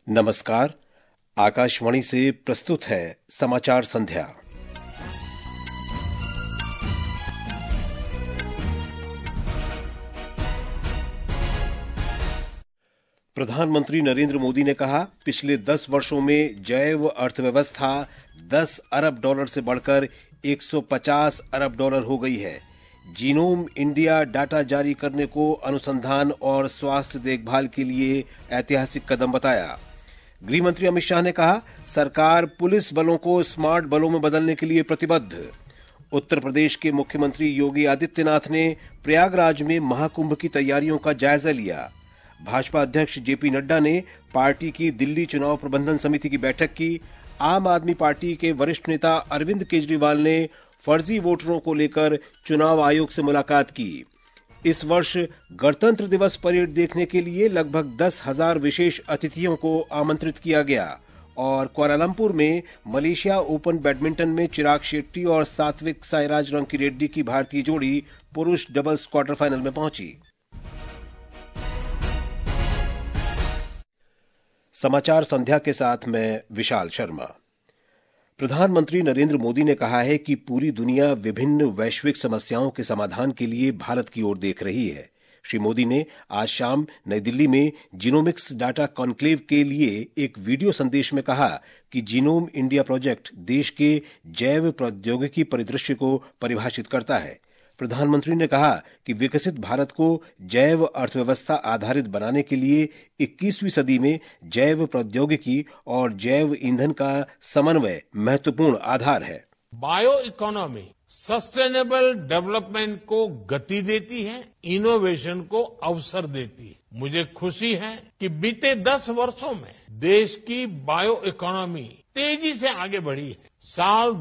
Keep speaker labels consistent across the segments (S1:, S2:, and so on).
S1: नमस्कार। आकाशवाणी से प्रस्तुत है समाचार संध्या। प्रधानमंत्री नरेंद्र मोदी ने कहा, पिछले 10 वर्षों में जैव अर्थव्यवस्था 10 अरब डॉलर से बढ़कर 150 अरब डॉलर हो गई है। जीनोम इंडिया डाटा जारी करने को अनुसंधान और स्वास्थ्य देखभाल के लिए ऐतिहासिक कदम बताया। गृह मंत्री अमित शाह ने कहा, सरकार पुलिस बलों को स्मार्ट बलों में बदलने के लिए प्रतिबद्ध। उत्तर प्रदेश के मुख्यमंत्री योगी आदित्यनाथ ने प्रयागराज में महाकुंभ की तैयारियों का जायजा लिया। भाजपा अध्यक्ष जेपी नड्डा ने पार्टी की दिल्ली चुनाव प्रबंधन समिति की बैठक की। आम आदमी पार्टी के वरिष्ठ नेता अरविंद केजरीवाल ने फर्जी वोटरों को लेकर चुनाव आयोग से मुलाकात की। इस वर्ष गणतंत्र दिवस परेड देखने के लिए लगभग 10,000 विशेष अतिथियों को आमंत्रित किया गया और कुआलालंपुर में मलेशिया ओपन बैडमिंटन में चिराग शेट्टी और सात्विक साईराज रंकीरेड्डी की भारतीय जोड़ी पुरुष डबल्स क्वार्टर फाइनल में पहुंची। समाचार संध्या के साथ मैं विशाल शर्मा। प्रधानमंत्री नरेंद्र मोदी ने कहा है कि पूरी दुनिया विभिन्न वैश्विक समस्याओं के समाधान के लिए भारत की ओर देख रही है। श्री मोदी ने आज शाम नई दिल्ली में जीनोमिक्स डाटा कॉन्क्लेव के लिए एक वीडियो संदेश में कहा कि जीनोम इंडिया प्रोजेक्ट देश के जैव प्रौद्योगिकी परिदृश्य को परिभाषित करता है। प्रधानमंत्री ने कहा कि विकसित भारत को जैव अर्थव्यवस्था आधारित बनाने के लिए 21वीं सदी में जैव प्रौद्योगिकी और जैव ईंधन का समन्वय महत्वपूर्ण आधार है।
S2: बायो इकोनॉमी सस्टेनेबल डेवलपमेंट को गति देती है, इनोवेशन को अवसर देती है। मुझे खुशी है कि बीते 10 वर्षों में देश की बायो इकोनॉमी तेजी से आगे बढ़ी है। साल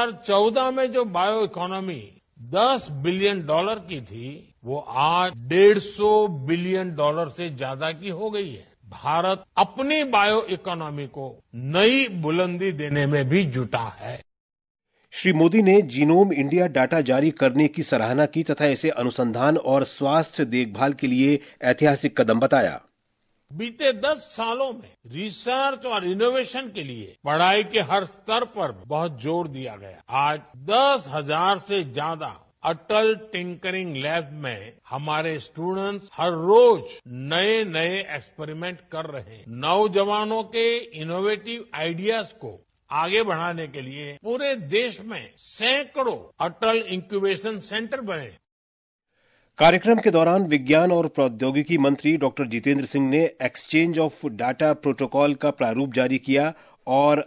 S2: 2014 में जो बायो इकोनॉमी 10 बिलियन डॉलर की थी, वो आज 150 बिलियन डॉलर से ज्यादा की हो गई है। भारत अपनी बायो इकोनॉमी को नई बुलंदी देने में भी जुटा है।
S1: श्री मोदी ने जीनोम इंडिया डाटा जारी करने की सराहना की तथा इसे अनुसंधान और स्वास्थ्य देखभाल के लिए ऐतिहासिक कदम बताया।
S2: बीते 10 सालों में रिसर्च और इनोवेशन के लिए पढ़ाई के हर स्तर पर बहुत जोर दिया गया। आज 10,000 से ज्यादा अटल टिंकरिंग लैब में हमारे स्टूडेंट्स हर रोज नए नए एक्सपेरिमेंट कर रहे हैं। नौजवानों के इनोवेटिव आइडियाज को आगे बढ़ाने के लिए पूरे देश में सैकड़ों अटल इंक्यूबेशन सेंटर बने।
S1: कार्यक्रम के दौरान विज्ञान और प्रौद्योगिकी मंत्री डॉक्टर जितेंद्र सिंह ने एक्सचेंज ऑफ डाटा प्रोटोकॉल का प्रारूप जारी किया और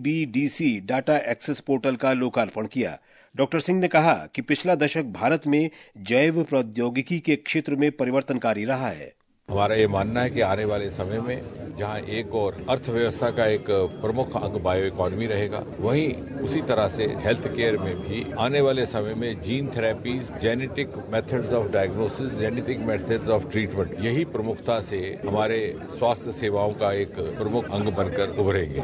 S1: IBDC डाटा एक्सेस पोर्टल का लोकार्पण किया। डॉक्टर सिंह ने कहा कि पिछला दशक भारत में जैव प्रौद्योगिकी के क्षेत्र में परिवर्तनकारी रहा है।
S3: हमारा ये मानना है कि आने वाले समय में जहां एक और अर्थव्यवस्था का एक प्रमुख अंग बायो इकोनॉमी रहेगा, वहीं उसी तरह से हेल्थ केयर में भी आने वाले समय में gene therapies, genetic methods of diagnosis, genetic methods of treatment, यही प्रमुखता से हमारे स्वास्थ्य सेवाओं का एक प्रमुख अंग बनकर उभरेंगे।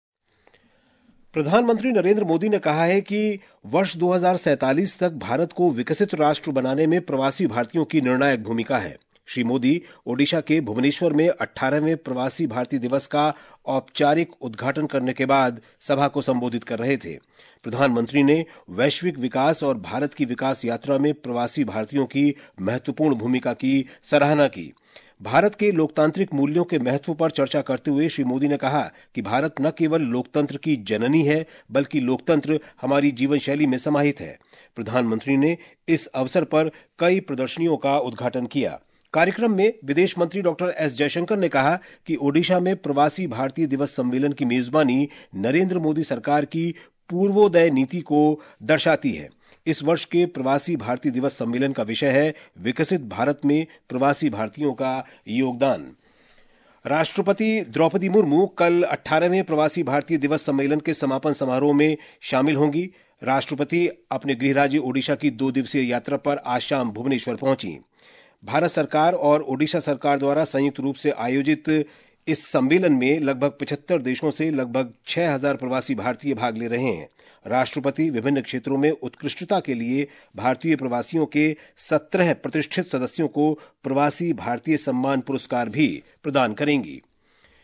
S1: प्रधानमंत्री नरेंद्र मोदी ने कहा है कि वर्ष 2047 तक भारत को विकसित राष्ट्र बनाने में प्रवासी भारतीयों की निर्णायक भूमिका है। श्री मोदी ओडिशा के भुवनेश्वर में 18वें प्रवासी भारतीय दिवस का औपचारिक उद्घाटन करने के बाद सभा को संबोधित कर रहे थे। प्रधानमंत्री ने वैश्विक विकास और भारत की विकास यात्रा में प्रवासी भारतीयों की महत्वपूर्ण भूमिका की सराहना की। भारत के लोकतांत्रिक मूल्यों के महत्व पर चर्चा करते हुए श्री मोदी ने कहा कि भारत न केवल लोकतंत्र की जननी है, बल्कि लोकतंत्र हमारी जीवन शैली में समाहित है। प्रधानमंत्री ने इस अवसर पर कई प्रदर्शनियों का उद्घाटन किया। कार्यक्रम में विदेश मंत्री डॉक्टर एस जयशंकर ने कहा कि ओडिशा में प्रवासी भारतीय दिवस सम्मेलन की मेजबानी नरेंद्र मोदी सरकार की पूर्वोदय नीति को दर्शाती है। इस वर्ष के प्रवासी भारतीय दिवस सम्मेलन का विषय है विकसित भारत में प्रवासी भारतीयों का योगदान। राष्ट्रपति द्रौपदी मुर्मू कल 18वें प्रवासी भारतीय दिवस सम्मेलन के समापन समारोह में शामिल होंगी। राष्ट्रपति अपने गृह राज्य ओडिशा की 2 दिवसीय यात्रा पर आज शाम भुवनेश्वर पहुंची। भारत सरकार और ओडिशा सरकार द्वारा संयुक्त रूप से आयोजित इस सम्मेलन में लगभग 75 देशों से लगभग 6,000 प्रवासी भारतीय भाग ले रहे हैं। राष्ट्रपति विभिन्न क्षेत्रों में उत्कृष्टता के लिए भारतीय प्रवासियों के 17 प्रतिष्ठित सदस्यों को प्रवासी भारतीय सम्मान पुरस्कार भी प्रदान करेंगी।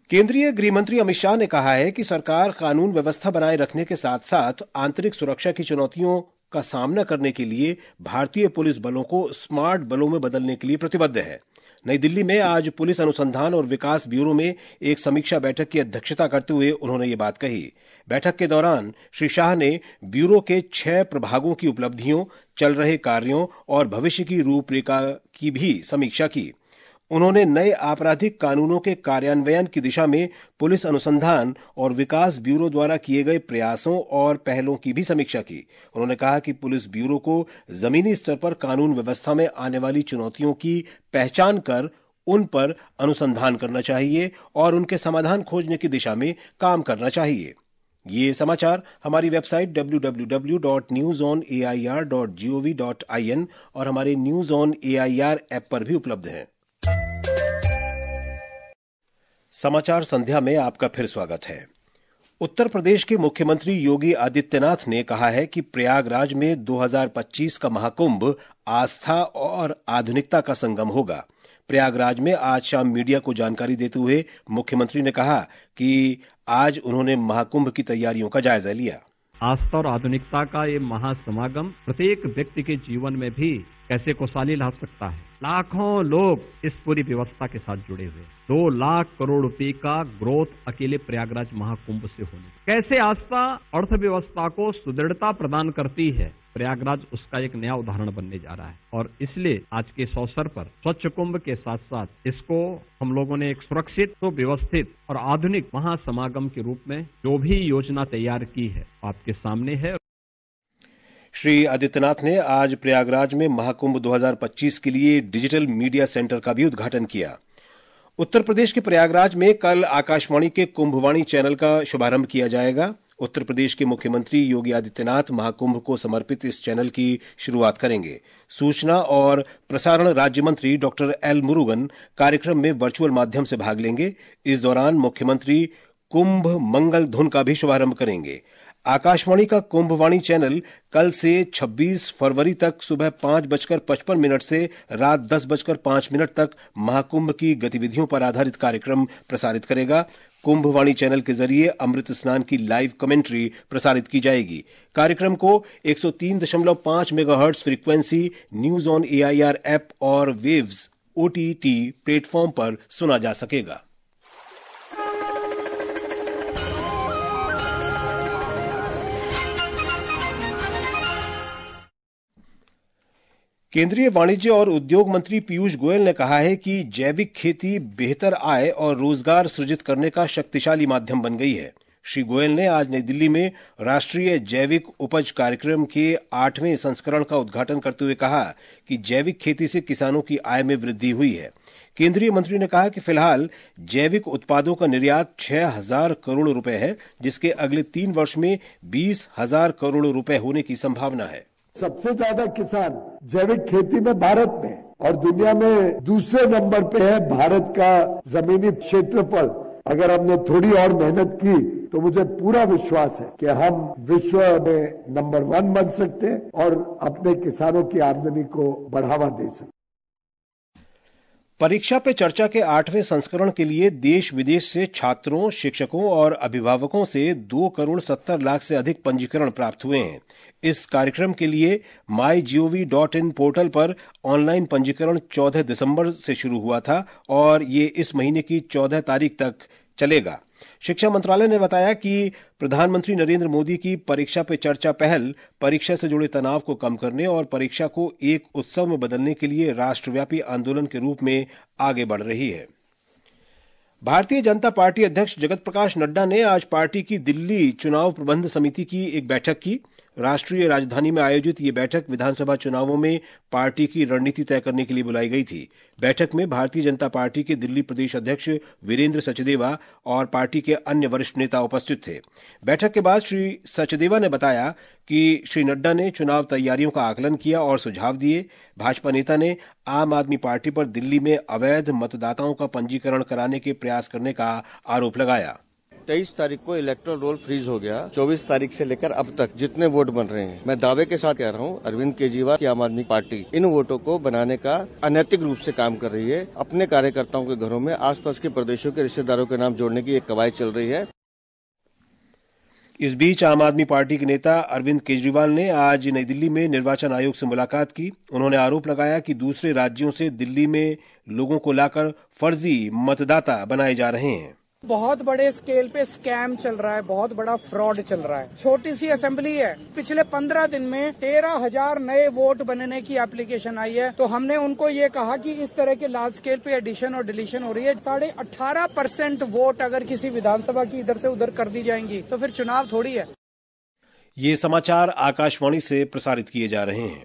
S1: केंद्रीय गृह मंत्री अमित शाह ने कहा है कि सरकार कानून व्यवस्था बनाए रखने के साथ साथ आंतरिक सुरक्षा की चुनौतियों का सामना करने के लिए भारतीय पुलिस बलों को स्मार्ट बलों में बदलने के लिए प्रतिबद्ध है। नई दिल्ली में आज पुलिस अनुसंधान और विकास ब्यूरो में एक समीक्षा बैठक की अध्यक्षता करते हुए उन्होंने ये बात कही। बैठक के दौरान श्री शाह ने ब्यूरो के 6 प्रभागों की उपलब्धियों, चल रहे कार्यों और भविष्य की रूपरेखा की भी समीक्षा की। उन्होंने नए आपराधिक कानूनों के कार्यान्वयन की दिशा में पुलिस अनुसंधान और विकास ब्यूरो द्वारा किए गए प्रयासों और पहलों की भी समीक्षा की। उन्होंने कहा कि पुलिस ब्यूरो को जमीनी स्तर पर कानून व्यवस्था में आने वाली चुनौतियों की पहचान कर उन पर अनुसंधान करना चाहिए और उनके समाधान खोजने की दिशा में काम करना चाहिए। ये समाचार हमारी वेबसाइट www.newsonair.gov.in और हमारे न्यूज ऑन एआईआर ऐप पर भी उपलब्ध हैं। समाचार संध्या में आपका फिर स्वागत है। उत्तर प्रदेश के मुख्यमंत्री योगी आदित्यनाथ ने कहा है कि प्रयागराज में 2025 का महाकुंभ आस्था और आधुनिकता का संगम होगा। प्रयागराज में आज शाम मीडिया को जानकारी देते हुए मुख्यमंत्री ने कहा कि आज उन्होंने महाकुंभ की तैयारियों का जायजा लिया।
S4: आस्था और आधुनिकता का ये महासमागम प्रत्येक व्यक्ति के जीवन में भी कैसे खुशहाली ला सकता है। लाखों लोग इस पूरी व्यवस्था के साथ जुड़े हुए, 2 लाख करोड़ रुपए का ग्रोथ अकेले प्रयागराज महाकुंभ से होने, कैसे आस्था अर्थव्यवस्था को सुदृढ़ता प्रदान करती है, प्रयागराज उसका एक नया उदाहरण बनने जा रहा है। और इसलिए आज के इस अवसर पर स्वच्छ कुंभ के साथ साथ इसको हम लोगों ने एक सुरक्षित, तो व्यवस्थित और आधुनिक महासमागम के रूप में जो भी योजना तैयार की है आपके सामने है।
S1: श्री आदित्यनाथ ने आज प्रयागराज में महाकुंभ 2025 के लिए डिजिटल मीडिया सेंटर का भी उद्घाटन किया। उत्तर प्रदेश के प्रयागराज में कल आकाशवाणी के कुंभवाणी चैनल का शुभारंभ किया जाएगा। उत्तर प्रदेश के मुख्यमंत्री योगी आदित्यनाथ महाकुंभ को समर्पित इस चैनल की शुरुआत करेंगे। सूचना और प्रसारण राज्य मंत्री डॉक्टर एल मुरुगन कार्यक्रम में वर्चुअल माध्यम से भाग लेंगे। इस दौरान मुख्यमंत्री कुंभ मंगल धुन का भी शुभारंभ करेंगे। आकाशवाणी का कुंभवाणी चैनल कल से 26 फरवरी तक सुबह 5:55 से रात 10:05 तक महाकुंभ की गतिविधियों पर आधारित कार्यक्रम प्रसारित करेगा। कुंभवाणी चैनल के जरिए अमृत स्नान की लाइव कमेंट्री प्रसारित की जाएगी। कार्यक्रम को 103.5 megahertz frequency, news on AIR app और वेव्स ओटीटी प्लेटफॉर्म पर सुना जा सकेगा। केंद्रीय वाणिज्य और उद्योग मंत्री पीयूष गोयल ने कहा है कि जैविक खेती बेहतर आय और रोजगार सृजित करने का शक्तिशाली माध्यम बन गई है। श्री गोयल ने आज नई दिल्ली में राष्ट्रीय जैविक उपज कार्यक्रम के 8वें संस्करण का उद्घाटन करते हुए कहा कि जैविक खेती से किसानों की आय में वृद्धि हुई है। केंद्रीय मंत्री ने कहा कि फिलहाल जैविक उत्पादों का निर्यात 6,000 करोड़ रुपए है, जिसके अगले 3 वर्ष में 20,000 करोड़ रुपए होने की संभावना है।
S5: सबसे ज्यादा किसान जैविक खेती में भारत में और दुनिया में दूसरे नंबर पे है भारत का जमीनी क्षेत्रफल। अगर हमने थोड़ी और मेहनत की तो मुझे पूरा विश्वास है कि हम विश्व में नंबर 1 बन सकते हैं और अपने किसानों की आमदनी को बढ़ावा दे सकते।
S1: परीक्षा पे चर्चा के 8वें संस्करण के लिए देश विदेश से छात्रों, शिक्षकों और अभिभावकों से 2,70 लाख से अधिक पंजीकरण प्राप्त हुए हैं। इस कार्यक्रम के लिए mygov.in पोर्टल पर ऑनलाइन पंजीकरण 14 दिसंबर से शुरू हुआ था और ये इस महीने की 14 तारीख तक चलेगा। शिक्षा मंत्रालय ने बताया कि प्रधानमंत्री नरेंद्र मोदी की परीक्षा पे चर्चा पहल परीक्षा से जुड़े तनाव को कम करने और परीक्षा को एक उत्सव में बदलने के लिए राष्ट्रव्यापी आंदोलन के रूप में आगे बढ़ रही है। भारतीय जनता पार्टी अध्यक्ष जगत प्रकाश नड्डा ने आज पार्टी की दिल्ली चुनाव प्रबंध समिति की एक बैठक की। राष्ट्रीय राजधानी में आयोजित ये बैठक विधानसभा चुनावों में पार्टी की रणनीति तय करने के लिए बुलाई गई थी। बैठक में भारतीय जनता पार्टी के दिल्ली प्रदेश अध्यक्ष वीरेंद्र सचदेवा और पार्टी के अन्य वरिष्ठ नेता उपस्थित थे। बैठक के बाद श्री सचदेवा ने बताया कि श्री नड्डा ने चुनाव तैयारियों का आकलन किया और सुझाव दिए। भाजपा नेता ने आम आदमी पार्टी पर दिल्ली में अवैध मतदाताओं का पंजीकरण कराने के प्रयास करने का आरोप लगाया।
S6: 23 तारीख को इलेक्टोरल रोल फ्रीज हो गया। 24 तारीख से लेकर अब तक जितने वोट बन रहे हैं, मैं दावे के साथ कह रहा हूँ, अरविंद केजरीवाल की आम आदमी पार्टी इन वोटों को बनाने का अनैतिक रूप से काम कर रही है। अपने कार्यकर्ताओं के घरों में आसपास के प्रदेशों के रिश्तेदारों के नाम जोड़ने की एक कवायद चल रही है।
S1: इस बीच आम आदमी पार्टी के नेता अरविंद केजरीवाल ने आज नई दिल्ली में निर्वाचन आयोग से मुलाकात की। उन्होंने आरोप लगाया कि दूसरे राज्यों से दिल्ली में लोगों को लाकर फर्जी मतदाता बनाए जा रहे हैं।
S7: बहुत बड़े स्केल पे स्कैम चल रहा है, बहुत बड़ा फ्रॉड चल रहा है। छोटी सी असेंबली है, पिछले 15 दिन में 13,000 नए वोट बनने की एप्लीकेशन आई है। तो हमने उनको ये कहा कि इस तरह के लार्ज स्केल पे एडिशन और डिलीशन हो रही है। 18.5% वोट अगर किसी विधानसभा की इधर से उधर कर दी जाएंगी तो फिर चुनाव थोड़ी है।
S1: ये समाचार आकाशवाणी से प्रसारित किए जा रहे हैं।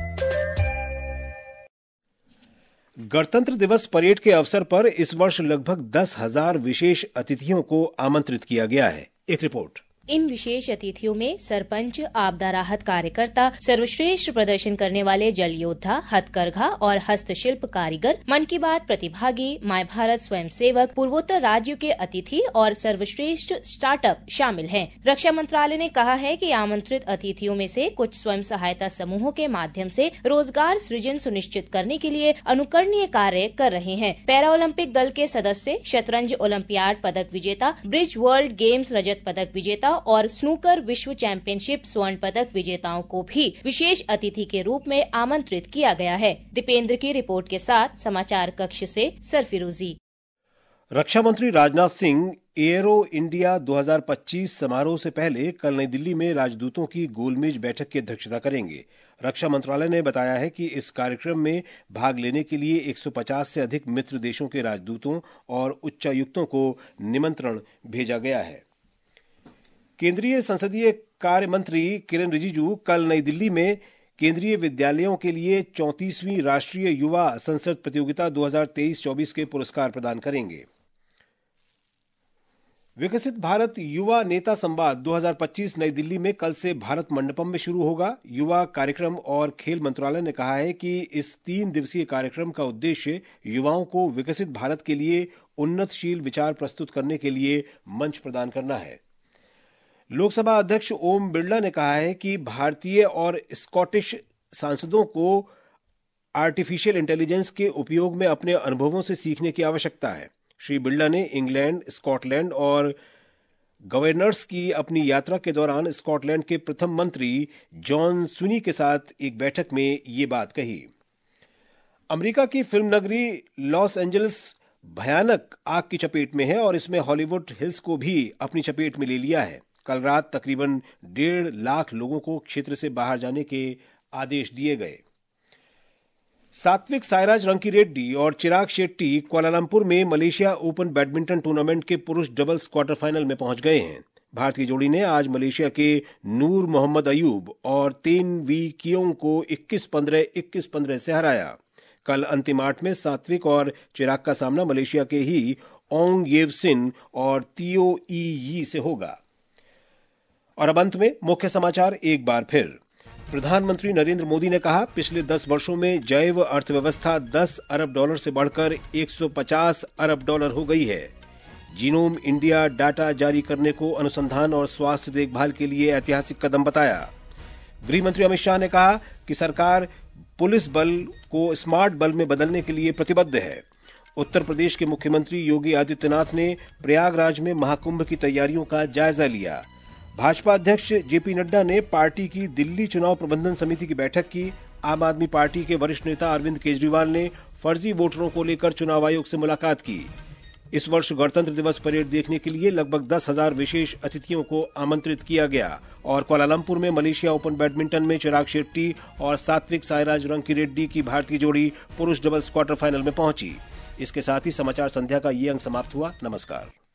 S1: गणतंत्र दिवस परेड के अवसर पर इस वर्ष लगभग 10,000 विशेष अतिथियों को आमंत्रित किया गया है। एक रिपोर्ट।
S8: इन विशेष अतिथियों में सरपंच, आपदा राहत कार्यकर्ता, सर्वश्रेष्ठ प्रदर्शन करने वाले जल योद्धा, हथकरघा और हस्तशिल्प कारीगर, मन की बात प्रतिभागी, माय भारत स्वयंसेवक, पूर्वोत्तर राज्यों के अतिथि और सर्वश्रेष्ठ स्टार्टअप शामिल हैं। रक्षा मंत्रालय ने कहा है कि आमंत्रित अतिथियों में से कुछ स्वयं सहायता समूहों के माध्यम से रोजगार सृजन सुनिश्चित करने के लिए अनुकरणीय कार्य कर रहे हैं। पैरा ओलंपिक दल के सदस्य, शतरंज ओलंपियाड पदक विजेता, ब्रिज वर्ल्ड गेम्स रजत पदक विजेता और स्नूकर विश्व चैंपियनशिप स्वर्ण पदक विजेताओं को भी विशेष अतिथि के रूप में आमंत्रित किया गया है। दीपेंद्र की रिपोर्ट के साथ समाचार कक्ष से सरफिरोजी।
S1: रक्षा मंत्री राजनाथ सिंह एयरो इंडिया 2025 समारोह से पहले कल नई दिल्ली में राजदूतों की गोलमेज बैठक की अध्यक्षता करेंगे। रक्षा मंत्रालय ने बताया है कि इस कार्यक्रम में भाग लेने के लिए 150 से अधिक मित्र देशों के राजदूतों और उच्चायुक्तों को निमंत्रण भेजा गया है। केंद्रीय संसदीय कार्य मंत्री किरेन रिजिजू कल नई दिल्ली में केंद्रीय विद्यालयों के लिए 34वीं राष्ट्रीय युवा संसद प्रतियोगिता 2023-24 के पुरस्कार प्रदान करेंगे। विकसित भारत युवा नेता संवाद 2025 नई दिल्ली में कल से भारत मंडपम में शुरू होगा। युवा कार्यक्रम और खेल मंत्रालय ने कहा है कि इस 3 दिवसीय कार्यक्रम का उद्देश्य युवाओं को विकसित भारत के लिए उन्नतशील विचार प्रस्तुत करने के लिए मंच प्रदान करना है। लोकसभा अध्यक्ष ओम बिरला ने कहा है कि भारतीय और स्कॉटिश सांसदों को आर्टिफिशियल इंटेलिजेंस के उपयोग में अपने अनुभवों से सीखने की आवश्यकता है। श्री बिरला ने इंग्लैंड, स्कॉटलैंड और गवर्नर्स की अपनी यात्रा के दौरान स्कॉटलैंड के प्रथम मंत्री जॉन स्विनी के साथ एक बैठक में ये बात कही। अमेरिका की फिल्म नगरी लॉस एंजलिस भयानक आग की चपेट में है और इसमें हॉलीवुड हिल्स को भी अपनी चपेट में ले लिया है। कल रात तकरीबन 1.5 लाख लोगों को क्षेत्र से बाहर जाने के आदेश दिए गए। सात्विक साईराज रंकीरेड्डी और चिराग शेट्टी कुआलालंपुर में मलेशिया ओपन बैडमिंटन टूर्नामेंट के पुरुष डबल्स क्वार्टर फाइनल में पहुंच गए हैं। भारतीय जोड़ी ने आज मलेशिया के नूर मोहम्मद अयूब और तेन वी कियोंग को 21-15, 21-15 से हराया। कल अंतिम 8 में सात्विक और चिराग का सामना मलेशिया के ही ओंग येव सिन और तियो ई यी से होगा। और अब अंत में मुख्य समाचार एक बार फिर। प्रधानमंत्री नरेंद्र मोदी ने कहा, पिछले 10 वर्षों में जैव अर्थव्यवस्था $10 अरब से बढ़कर $150 अरब हो गई है। जीनोम इंडिया डाटा जारी करने को अनुसंधान और स्वास्थ्य देखभाल के लिए ऐतिहासिक कदम बताया। गृह मंत्री अमित शाह ने कहा कि सरकार पुलिस बल को स्मार्ट बल में बदलने के लिए प्रतिबद्ध है। उत्तर प्रदेश के मुख्यमंत्री योगी आदित्यनाथ ने प्रयागराज में महाकुंभ की तैयारियों का जायजा लिया। भाजपा अध्यक्ष जेपी नड्डा ने पार्टी की दिल्ली चुनाव प्रबंधन समिति की बैठक की। आम आदमी पार्टी के वरिष्ठ नेता अरविंद केजरीवाल ने फर्जी वोटरों को लेकर चुनाव आयोग से मुलाकात की। इस वर्ष गणतंत्र दिवस परेड देखने के लिए लगभग 10,000 विशेष अतिथियों को आमंत्रित किया गया। और कुआलालंपुर में मलेशिया ओपन बैडमिंटन में चिराग शेट्टी और सात्विक साईराज रंकीरेड्डी की भारतीय जोड़ी पुरुष डबल्स क्वार्टर फाइनल में पहुंची। इसके साथ ही समाचार संध्या का ये अंक समाप्त हुआ। नमस्कार।